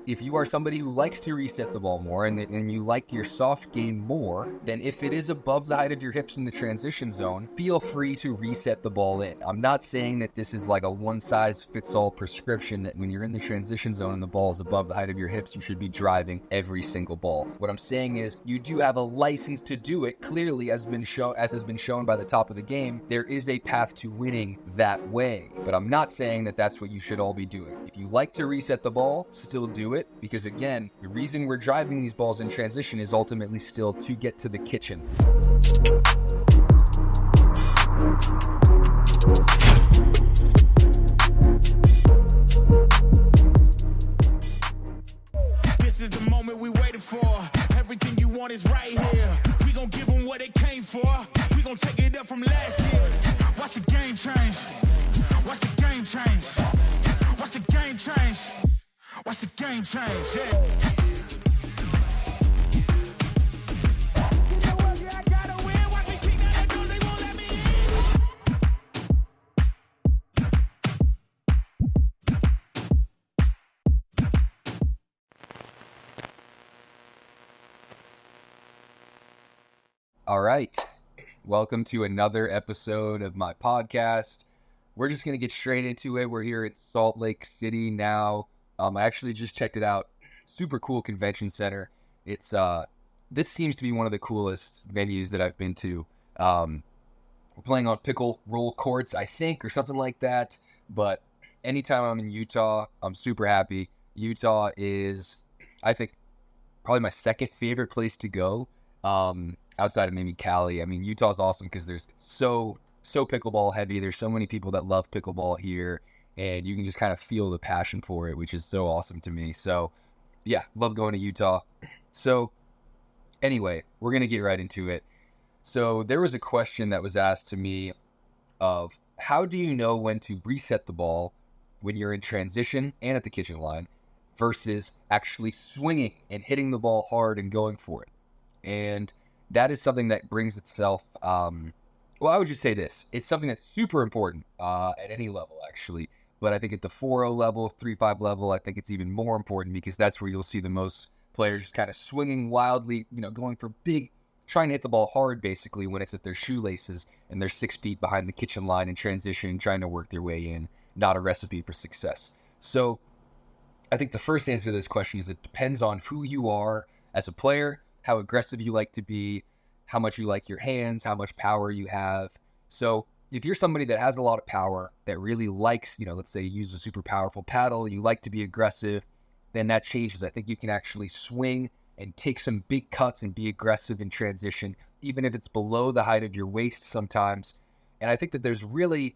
if you are somebody who likes to reset the ball more and you like your soft game more, then if it is above the height of your hips in the transition zone, feel free to reset the ball in. I'm not saying that this is like a one-size-fits-all prescription that when you're in the transition zone and the ball is above the height of your hips, you should be driving every single ball. What I'm saying is you do have a license to do it. Clearly, as has been shown by the top of the game, there is a path to winning that way. But I'm not saying that that's what you should all be doing. If you like to reset the ball, still do it, because again, the reason we're driving these balls in transition is ultimately still to get to the kitchen. This is the moment we waited for. Everything you want is right here. We gon' give them what they came for. We gon' take it up from last year. Watch the game change. Watch the game change. Watch the game change. Watch the game change, yeah. All right, welcome to another episode of my podcast. We're just going to get straight into it. We're here at Salt Lake City now. I actually just checked it out. Super cool convention center. It's this seems to be one of the coolest venues that I've been to. We're playing on pickle roll courts, I think, or something like that. But anytime I'm in Utah, I'm super happy. Utah is, I think, probably my second favorite place to go. Outside of maybe Cali. I mean, Utah's awesome because there's so pickleball heavy. There's so many people that love pickleball here, and you can just kind of feel the passion for it, which is so awesome to me. So, yeah, love going to Utah. So, anyway, we're going to get right into it. So, there was a question that was asked to me of how do you know when to reset the ball when you're in transition and at the kitchen line versus actually swinging and hitting the ball hard and going for it? And that is something that brings itself, well, I would just say this. It's something that's super important at any level, actually. But I think at the 4-0 level, 3-5 level, I think it's even more important because that's where you'll see the most players just kind of swinging wildly, going for big, trying to hit the ball hard, basically, when it's at their shoelaces and they're 6 feet behind the kitchen line in transition, trying to work their way in. Not a recipe for success. So I think the first answer to this question is it depends on who you are as a player, how aggressive you like to be, how much you like your hands, how much power you have. So if you're somebody that has a lot of power, that really likes, let's say you use a super powerful paddle, you like to be aggressive, then that changes. I think you can actually swing and take some big cuts and be aggressive in transition, even if it's below the height of your waist sometimes. And I think that there's really,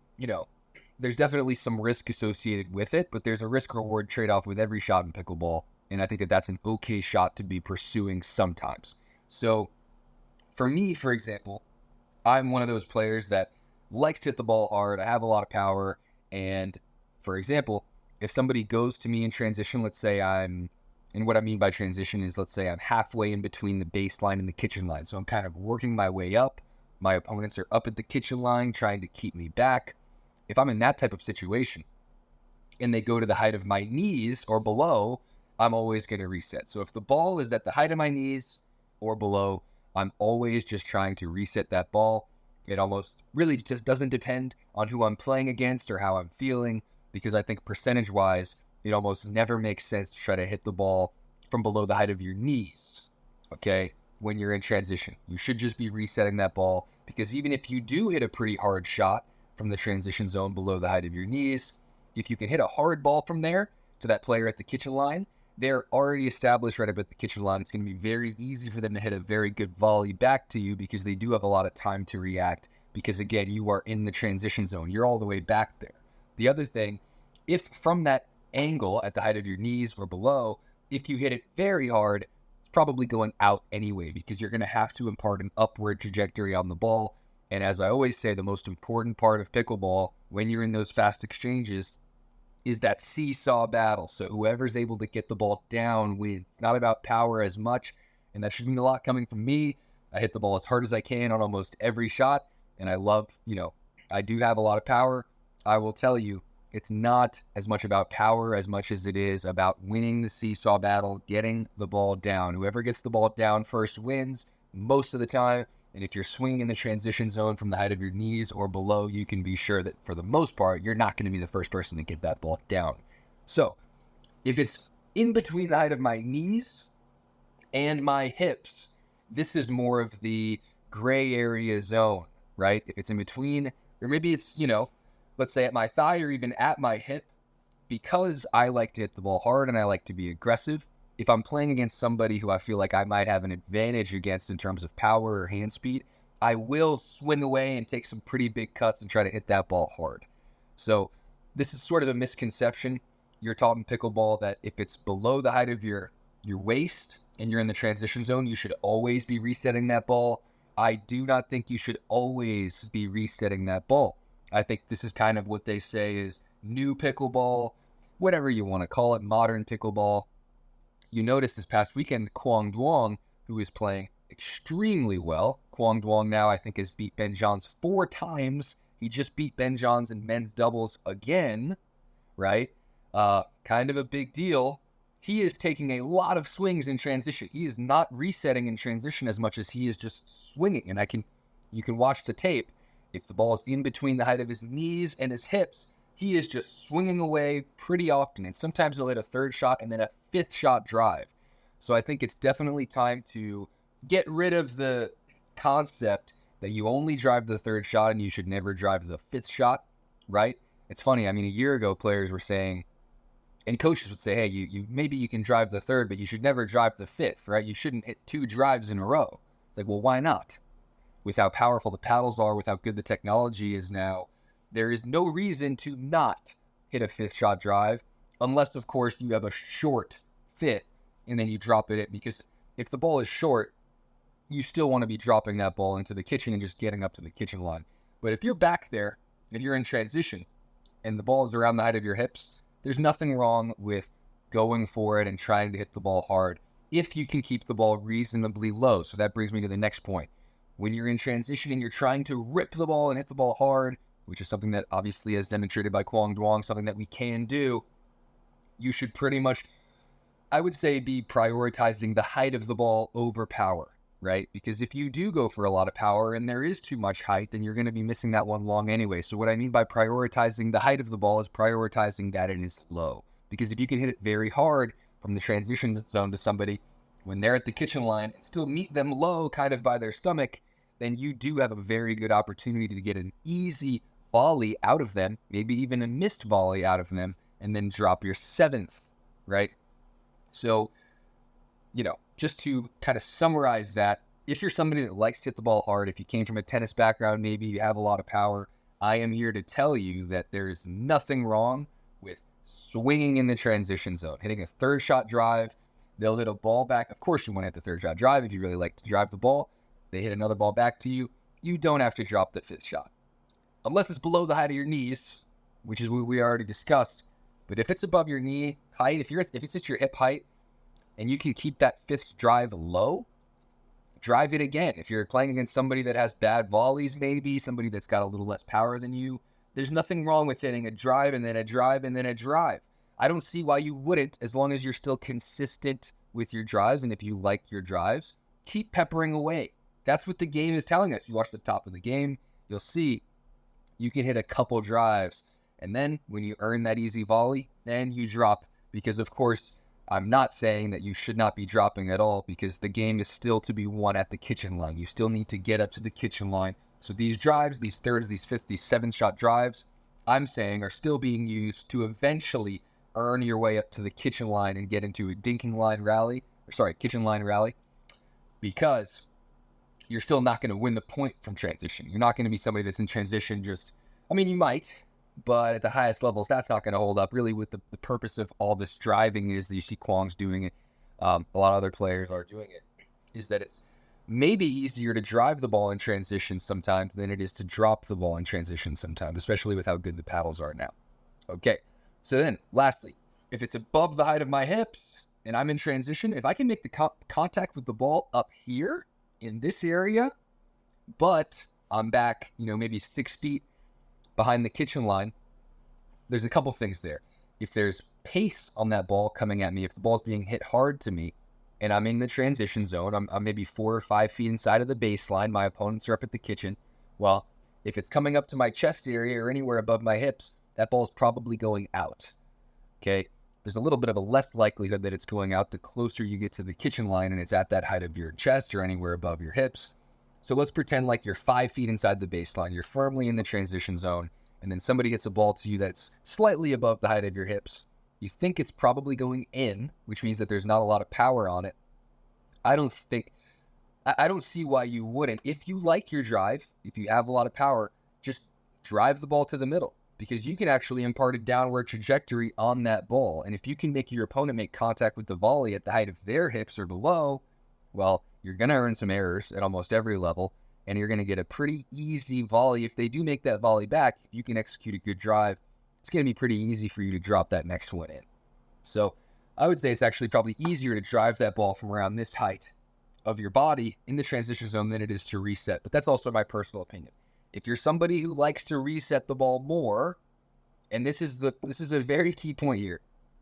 there's definitely some risk associated with it, but there's a risk-reward trade-off with every shot in pickleball. And I think that that's an okay shot to be pursuing sometimes. So for me, for example, I'm one of those players that likes to hit the ball hard. I have a lot of power. And for example, if somebody goes to me in transition, let's say and what I mean by transition is, let's say I'm halfway in between the baseline and the kitchen line. So I'm kind of working my way up. My opponents are up at the kitchen line trying to keep me back. If I'm in that type of situation and they go to the height of my knees or below, I'm always going to reset. So if the ball is at the height of my knees or below, I'm always just trying to reset that ball. It almost really just doesn't depend on who I'm playing against or how I'm feeling, because I think percentage-wise, it almost never makes sense to try to hit the ball from below the height of your knees, okay, when you're in transition. You should just be resetting that ball, because even if you do hit a pretty hard shot from the transition zone below the height of your knees, if you can hit a hard ball from there to that player at the kitchen line, they're already established right up at the kitchen line. It's going to be very easy for them to hit a very good volley back to you because they do have a lot of time to react because, again, you are in the transition zone. You're all the way back there. The other thing, if from that angle at the height of your knees or below, if you hit it very hard, it's probably going out anyway because you're going to have to impart an upward trajectory on the ball. And as I always say, the most important part of pickleball when you're in those fast exchanges is that seesaw battle. So whoever's able to get the ball down wins. It's not about power as much, and that should mean a lot coming from me. I hit the ball as hard as I can on almost every shot, and I love, I do have a lot of power. I will tell you, It's not as much about power as much as it is about winning the seesaw battle, getting the ball down. Whoever gets the ball down first wins most of the time. And if you're swinging in the transition zone from the height of your knees or below, you can be sure that for the most part, you're not going to be the first person to get that ball down. So if it's in between the height of my knees and my hips, this is more of the gray area zone, right? If it's in between, or maybe it's, let's say at my thigh or even at my hip, because I like to hit the ball hard and I like to be aggressive, if I'm playing against somebody who I feel like I might have an advantage against in terms of power or hand speed, I will swing away and take some pretty big cuts and try to hit that ball hard. So this is sort of a misconception. You're taught in pickleball that if it's below the height of your waist and you're in the transition zone, you should always be resetting that ball. I do not think you should always be resetting that ball. I think this is kind of what they say is new pickleball, whatever you want to call it, modern pickleball. You noticed this past weekend, Quang Duong, who is playing extremely well. Quang Duong now, I think, has beat Ben Johns 4 times. He just beat Ben Johns in men's doubles again, right? Kind of a big deal. He is taking a lot of swings in transition. He is not resetting in transition as much as he is just swinging. And you can watch the tape. If the ball is in between the height of his knees and his hips, he is just swinging away pretty often. And sometimes he'll hit a third shot and then a fifth shot drive. So I think it's definitely time to get rid of the concept that you only drive the third shot and you should never drive the fifth shot, right? It's funny. I mean, a year ago, players were saying, and coaches would say, hey, you maybe you can drive the third, but you should never drive the fifth, right? You shouldn't hit 2 drives in a row. It's like, well, why not? With how powerful the paddles are, with how good the technology is now, there is no reason to not hit a fifth shot drive, unless, of course, you have a short fifth and then you drop it in. Because if the ball is short, you still want to be dropping that ball into the kitchen and just getting up to the kitchen line. But if you're back there and you're in transition and the ball is around the height of your hips, there's nothing wrong with going for it and trying to hit the ball hard if you can keep the ball reasonably low. So that brings me to the next point. When you're in transition and you're trying to rip the ball and hit the ball hard, which is something that obviously is demonstrated by Quang Duong, something that we can do, you should pretty much, I would say, be prioritizing the height of the ball over power, right? Because if you do go for a lot of power and there is too much height, then you're going to be missing that one long anyway. So what I mean by prioritizing the height of the ball is prioritizing that it is low. Because if you can hit it very hard from the transition zone to somebody when they're at the kitchen line and still meet them low kind of by their stomach, then you do have a very good opportunity to get an easy volley out of them, maybe even a missed volley out of them, and then drop your 7th, right? So, just to kind of summarize that, if you're somebody that likes to hit the ball hard, if you came from a tennis background, maybe you have a lot of power, I am here to tell you that there is nothing wrong with swinging in the transition zone, hitting a third shot drive. They'll hit a ball back. Of course, you want to hit the third shot drive if you really like to drive the ball. They hit another ball back to you. You don't have to drop the fifth shot. Unless it's below the height of your knees, which is what we already discussed. But if it's above your knee height, if it's at your hip height, and you can keep that fifth drive low, drive it again. If you're playing against somebody that has bad volleys, maybe somebody that's got a little less power than you, there's nothing wrong with hitting a drive and then a drive and then a drive. I don't see why you wouldn't, as long as you're still consistent with your drives. And if you like your drives, keep peppering away. That's what the game is telling us. You watch the top of the game, you'll see you can hit a couple drives. And then when you earn that easy volley, then you drop. Because, of course, I'm not saying that you should not be dropping at all, because the game is still to be won at the kitchen line. You still need to get up to the kitchen line. So these drives, these thirds, these fifths, these 7-shot drives, I'm saying are still being used to eventually earn your way up to the kitchen line and get into a kitchen line rally, because you're still not going to win the point from transition. You're not going to be somebody that's in transition you might, but at the highest levels, that's not going to hold up. Really, with the purpose of all this driving is that you see Quang's doing it, a lot of other players are doing it, is that it's maybe easier to drive the ball in transition sometimes than it is to drop the ball in transition sometimes, especially with how good the paddles are now. Okay, so then, lastly, if it's above the height of my hips and I'm in transition, if I can make the contact with the ball up here in this area, but I'm back, maybe 6 feet behind the kitchen line, there's a couple things there. If there's pace on that ball coming at me, if the ball's being hit hard to me, and I'm in the transition zone, I'm maybe 4 or 5 feet inside of the baseline, my opponents are up at the kitchen. Well, if it's coming up to my chest area or anywhere above my hips, that ball's probably going out. Okay? There's a little bit of a less likelihood that it's going out the closer you get to the kitchen line and it's at that height of your chest or anywhere above your hips. So let's pretend like you're 5 feet inside the baseline. You're firmly in the transition zone, and then somebody hits a ball to you that's slightly above the height of your hips. You think it's probably going in, which means that there's not a lot of power on it. I don't see why you wouldn't. If you like your drive, if you have a lot of power, just drive the ball to the middle, because you can actually impart a downward trajectory on that ball. And if you can make your opponent make contact with the volley at the height of their hips or below, well, you're going to earn some errors at almost every level, and you're going to get a pretty easy volley. If they do make that volley back, if you can execute a good drive, it's going to be pretty easy for you to drop that next one in. So I would say it's actually probably easier to drive that ball from around this height of your body in the transition zone than it is to reset. But that's also my personal opinion. If you're somebody who likes to reset the ball more, and this is a very key point here.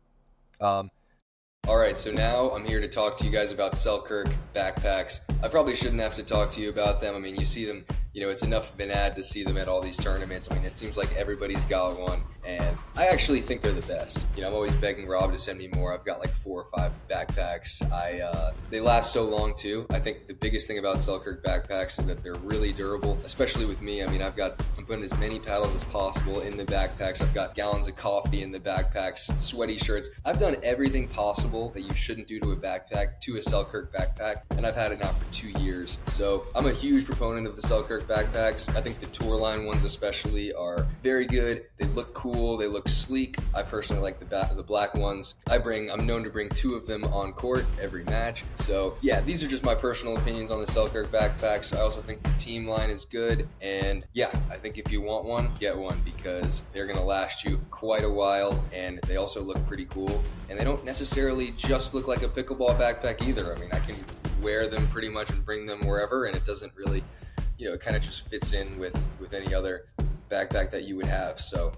All right, so now I'm here to talk to you guys about Selkirk backpacks. I probably shouldn't have to talk to you about them. I mean, you see them, it's enough of an ad to see them at all these tournaments. I mean, it seems like everybody's got one, and I actually think they're the best. I'm always begging Rob to send me more. I've got like 4 or 5 backpacks. They last so long too. I think the biggest thing about Selkirk backpacks is that they're really durable, especially with me. I mean, I'm putting as many paddles as possible in the backpacks. I've got gallons of coffee in the backpacks, sweaty shirts. I've done everything possible that you shouldn't do to a backpack, to a Selkirk backpack, and I've had it now for 2 years. So I'm a huge proponent of the Selkirk backpacks. I think the Tour line ones especially are very good. They look cool, they look sleek. I personally like the black ones. I'm known to bring 2 of them on court every match. So yeah, these are just my personal opinions on the Selkirk backpacks. I also think the team line is good, and yeah, I think if you want one, get one, because they're gonna last you quite a while, and they also look pretty cool, and they don't necessarily just look like a pickleball backpack either. I mean, I can wear them pretty much and bring them wherever, and it doesn't really, it kind of just fits in with any other backpack that you would have. So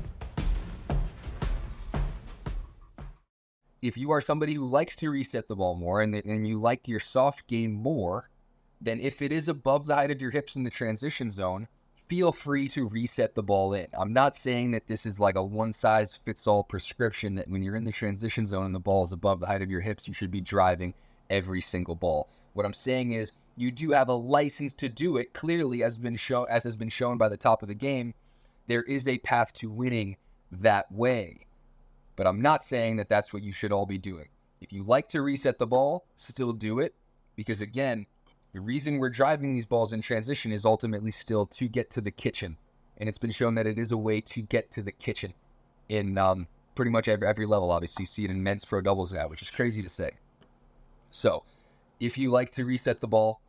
if you are somebody who likes to reset the ball more and you like your soft game more, then if it is above the height of your hips in the transition zone, feel free to reset the ball in. I'm not saying that this is like a one-size-fits-all prescription that when you're in the transition zone and the ball is above the height of your hips, you should be driving every single ball. What I'm saying is you do have a license to do it. Clearly, as has been shown by the top of the game, there is a path to winning that way. But I'm not saying that that's what you should all be doing. If you like to reset the ball, still do it. Because again, the reason we're driving these balls in transition is ultimately still to get to the kitchen. And it's been shown that it is a way to get to the kitchen in pretty much every level. Obviously, you see it in men's pro doubles now, which is crazy to say. So, if you like to reset the ball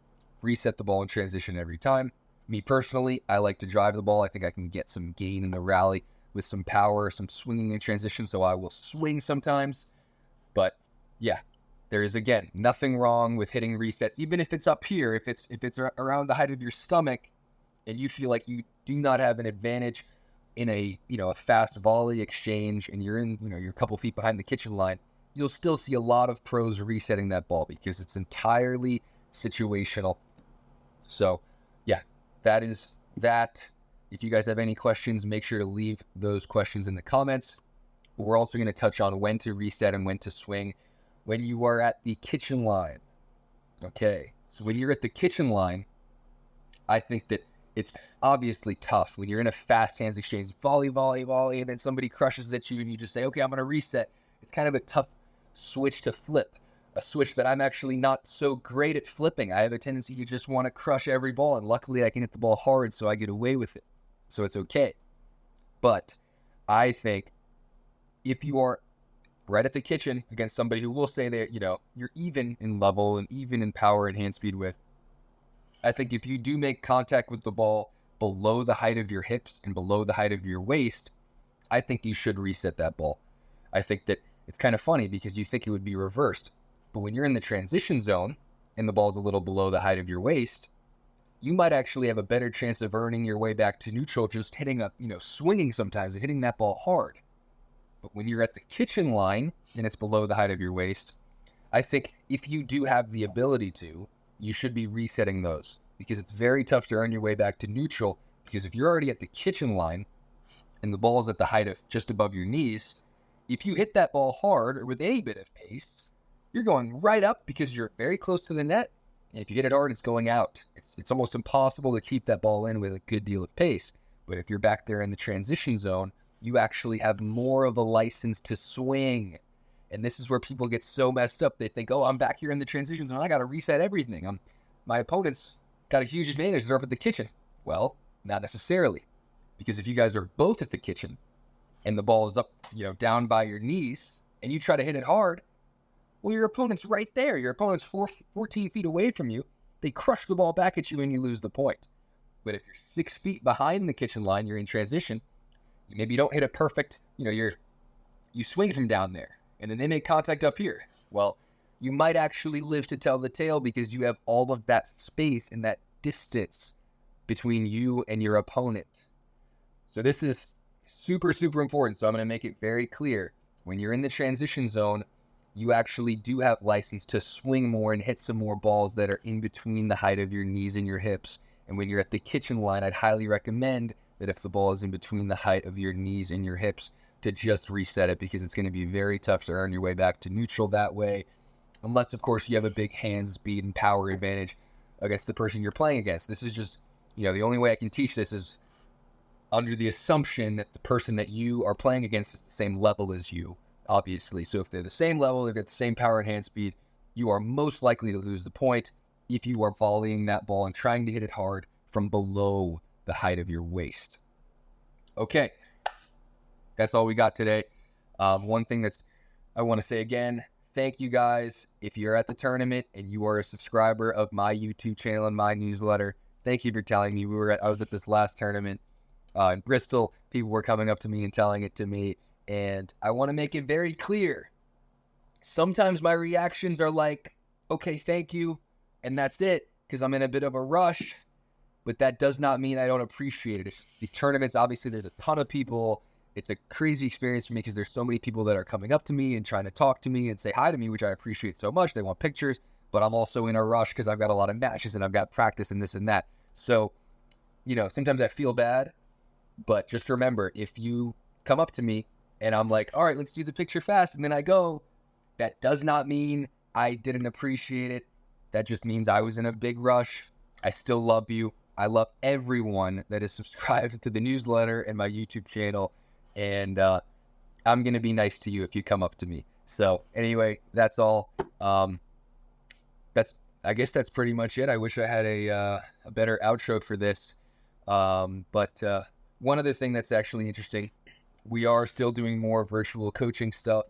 in transition every time. Me personally, I like to drive the ball. I think I can get some gain in the rally with some power, some swinging in transition, so I will swing sometimes. But yeah, there is, again, nothing wrong with hitting resets, even if it's up here, if it's around the height of your stomach, and you feel like you do not have an advantage in a fast volley exchange, and you're a couple feet behind the kitchen line, you'll still see a lot of pros resetting that ball because it's entirely situational. So yeah, that is that. If you guys have any questions, make sure to leave those questions in the comments. We're also going to touch on when to reset and when to swing when you are at the kitchen line. Okay, so when you're at the kitchen line, I think that it's obviously tough when you're in a fast hands exchange, volley, and then somebody crushes at you and you just say, okay, I'm going to reset. It's kind of a tough switch to flip, a switch that I'm actually not so great at flipping. I have a tendency to just want to crush every ball, and luckily I can hit the ball hard, so I get away with it. So it's okay. But I think if you are right at the kitchen against somebody who will say that, you're even in level and even in power and hand speed with, I think if you do make contact with the ball below the height of your hips and below the height of your waist, I think you should reset that ball. I think that it's kind of funny because you think it would be reversed. But when you're in the transition zone and the ball's a little below the height of your waist, you might actually have a better chance of earning your way back to neutral just hitting swinging sometimes and hitting that ball hard. But when you're at the kitchen line and it's below the height of your waist, I think if you do have the ability to, you should be resetting those, because it's very tough to earn your way back to neutral, because if you're already at the kitchen line and the ball is at the height of just above your knees, if you hit that ball hard or with any bit of pace, you're going right up because you're very close to the net. And if you hit it hard, it's going out. It's almost impossible to keep that ball in with a good deal of pace. But if you're back there in the transition zone, you actually have more of a license to swing. And this is where people get so messed up. They think, oh, I'm back here in the transition zone. I got to reset everything. My opponent's got a huge advantage. They're up at the kitchen. Well, not necessarily. Because if you guys are both at the kitchen and the ball is up, down by your knees, and you try to hit it hard, well, your opponent's right there. Your opponent's 14 feet away from you. They crush the ball back at you and you lose the point. But if you're 6 feet behind the kitchen line, you're in transition, maybe you don't hit it perfect. You swing from down there, and then they make contact up here. Well, you might actually live to tell the tale because you have all of that space and that distance between you and your opponent. So this is super, super important. So I'm going to make it very clear. When you're in the transition zone, you actually do have license to swing more and hit some more balls that are in between the height of your knees and your hips. And when you're at the kitchen line, I'd highly recommend that if the ball is in between the height of your knees and your hips, to just reset it, because it's going to be very tough to earn your way back to neutral that way. Unless, of course, you have a big hand speed and power advantage against the person you're playing against. This is just, the only way I can teach this is under the assumption that the person that you are playing against is the same level as you, obviously. So if they're the same level, they've got the same power and hand speed, you are most likely to lose the point if you are volleying that ball and trying to hit it hard from below the height of your waist. Okay, that's all we got today. One thing I want to say again, thank you guys. If you're at the tournament and you are a subscriber of my YouTube channel and my newsletter, thank you for telling me. I was at this last tournament in Bristol. People were coming up to me and telling it to me. And I want to make it very clear. Sometimes my reactions are like, okay, thank you, and that's it, because I'm in a bit of a rush. But that does not mean I don't appreciate it. These tournaments, obviously, there's a ton of people. It's a crazy experience for me because there's so many people that are coming up to me and trying to talk to me and say hi to me, which I appreciate so much. They want pictures, but I'm also in a rush because I've got a lot of matches and I've got practice and this and that. So, sometimes I feel bad, but just remember, if you come up to me and I'm like, all right, let's do the picture fast, and then I go, that does not mean I didn't appreciate it. That just means I was in a big rush. I still love you. I love everyone that is subscribed to the newsletter and my YouTube channel, and I'm going to be nice to you if you come up to me. So anyway, that's all. I guess that's pretty much it. I wish I had a better outro for this. But one other thing that's actually interesting, we are still doing more virtual coaching stuff.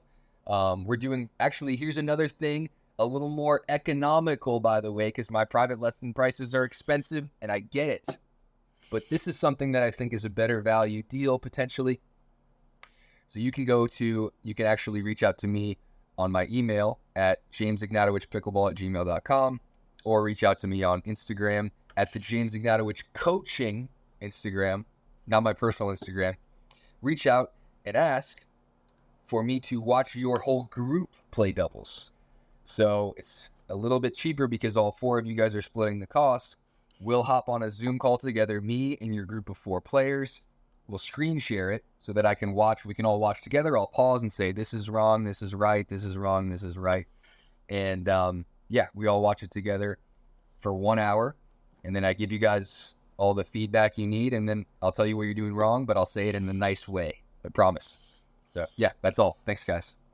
Here's another thing, a little more economical, by the way, because my private lesson prices are expensive, and I get it. But this is something that I think is a better value deal, potentially. So you can actually reach out to me on my email at jamesignatowichpickleball@gmail.com, or reach out to me on Instagram at the James Ignatowich Coaching Instagram, not my personal Instagram. Reach out and ask for me to watch your whole group play doubles. So it's a little bit cheaper because all 4 of you guys are splitting the cost. We'll hop on a Zoom call together, me and your group of 4 players. We'll screen share it so that I can watch. We can all watch together. I'll pause and say, this is wrong, this is right, this is wrong, this is right. And we all watch it together for 1 hour. And then I give you guys all the feedback you need. And then I'll tell you what you're doing wrong, but I'll say it in a nice way. I promise. So, that's all. Thanks, guys.